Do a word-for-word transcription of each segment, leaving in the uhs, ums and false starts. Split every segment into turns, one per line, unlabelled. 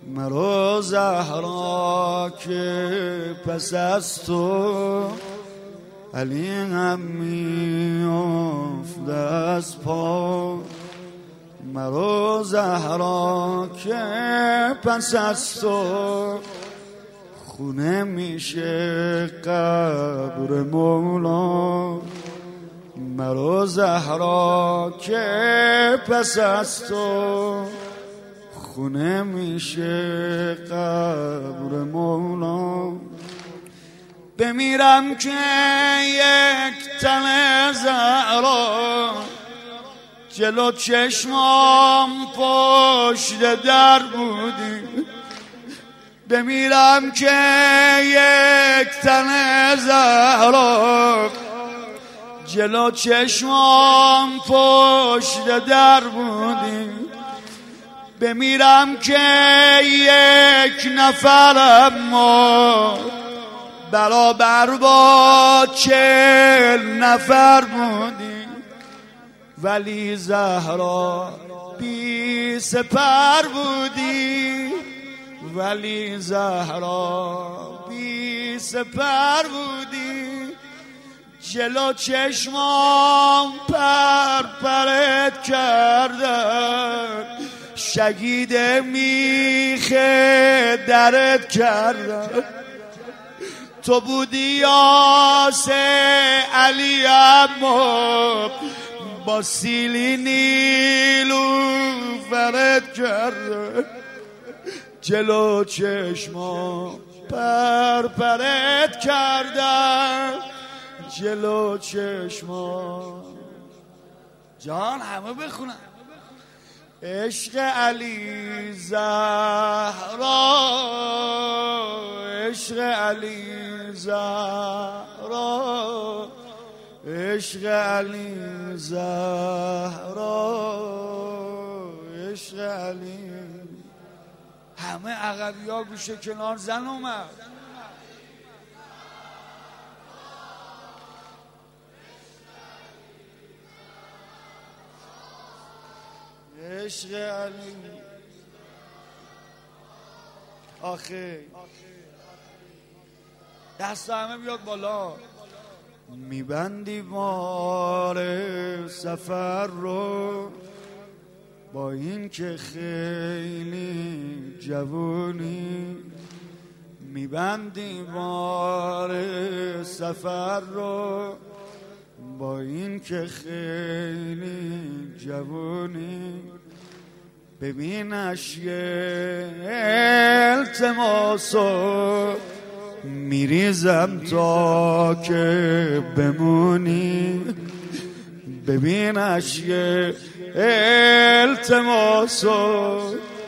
مرا زهرا که پس از تو علی هم میافته از پا. مرا زهرا که پس از تو خونه میشه قبر مولا. مرا زهرا که پس از تو خونه میشه قبر مولا. بمیرم که یک تن زهرا جلو چشمام پشت در بودی. بمیرم که یک تن زهرا جلو چشمام پشت در بودی. بمیرم که یک نفر اما برابر با چهل نفر بودی. ولی زهرا بی سپر بودی. ولی زهرا بی سپر بودی. جلو چشمام پر پرت کردن شهید میخ درت کردن. تو بودی یاس علی اما با سیلی نیلو فرد کرده. جلو چشما پر پرت کردن. جلو چشما جان همه بخونن. عشق علی زهرا، عشق علی زهرا، عشق علی زهرا، عشق علی. همه عقبی ها گوشه کنار زن اومد. عشق علی آخه دست همه بیاد بالا. میبندی بار سفر رو با این که خیلی جوونی. میبندی بار سفر رو با این که خیلی جوونی. ببینش یه التماسو میریزم تا که بمونی. ببینش یه التماسو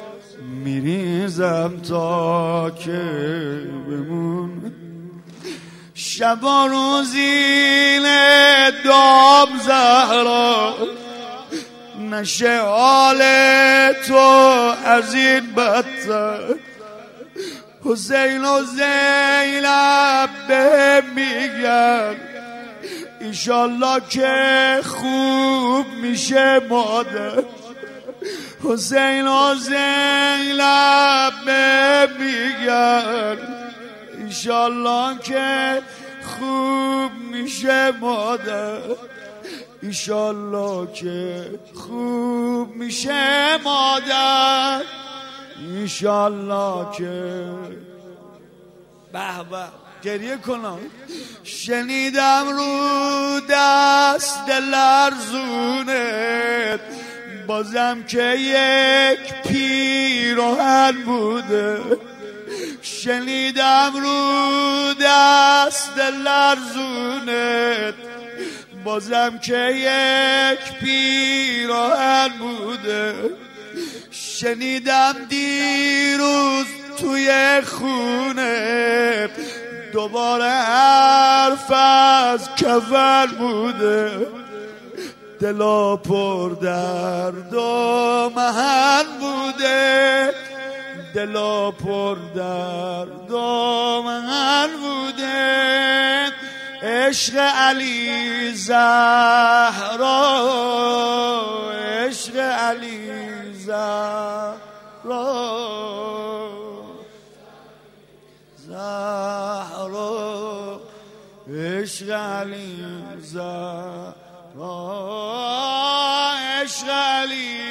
میریزم تا که بمونی. شب و روزین دام زهرا نشه حال تو از این بدتر. حسین و زینب به میگن ایشالله که خوب میشه مادر. حسین و زینب به میگن ایشالله که خوب میشه مادر. ایشالله که خوب میشه مادر. ایشالله که به به گریه کنم. شنیدم رو دست لرزونت بازم که یک پیراهن بوده. شنیدم رو دست لرزونت بازم که یک پیراهن بوده. شنیدم دیروز توی خونه دوباره حرف از کفن بوده. دلا پر درد و محن بوده. دلا پر درد و محن بوده. عشق علی زهرا، عشق علی زهرا. عشق علی زهرا عشق علی